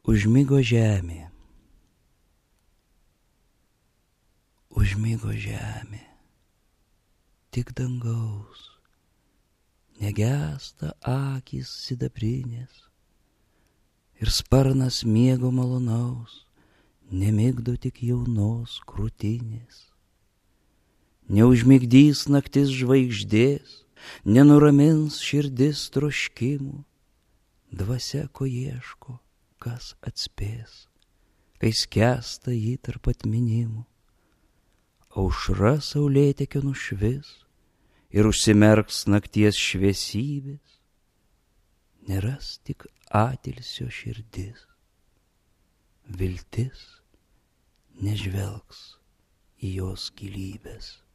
Užmigo žemė, užmigo žemė, tik dangaus, negesta akys sidabrinės, ir sparnas miego malonaus, nemigdo tik jaunos krūtinės. Neužmigdys naktis žvaigždės, nenuramins širdis troškimų, dvasia ko ieško, kas atspės, kai skęsta jį tarp atminimų. Aušra saulėtekio nušvis ir užsimerks nakties šviesybės, neras tik atilsio širdis, viltis nežvelgs į jos gilybės.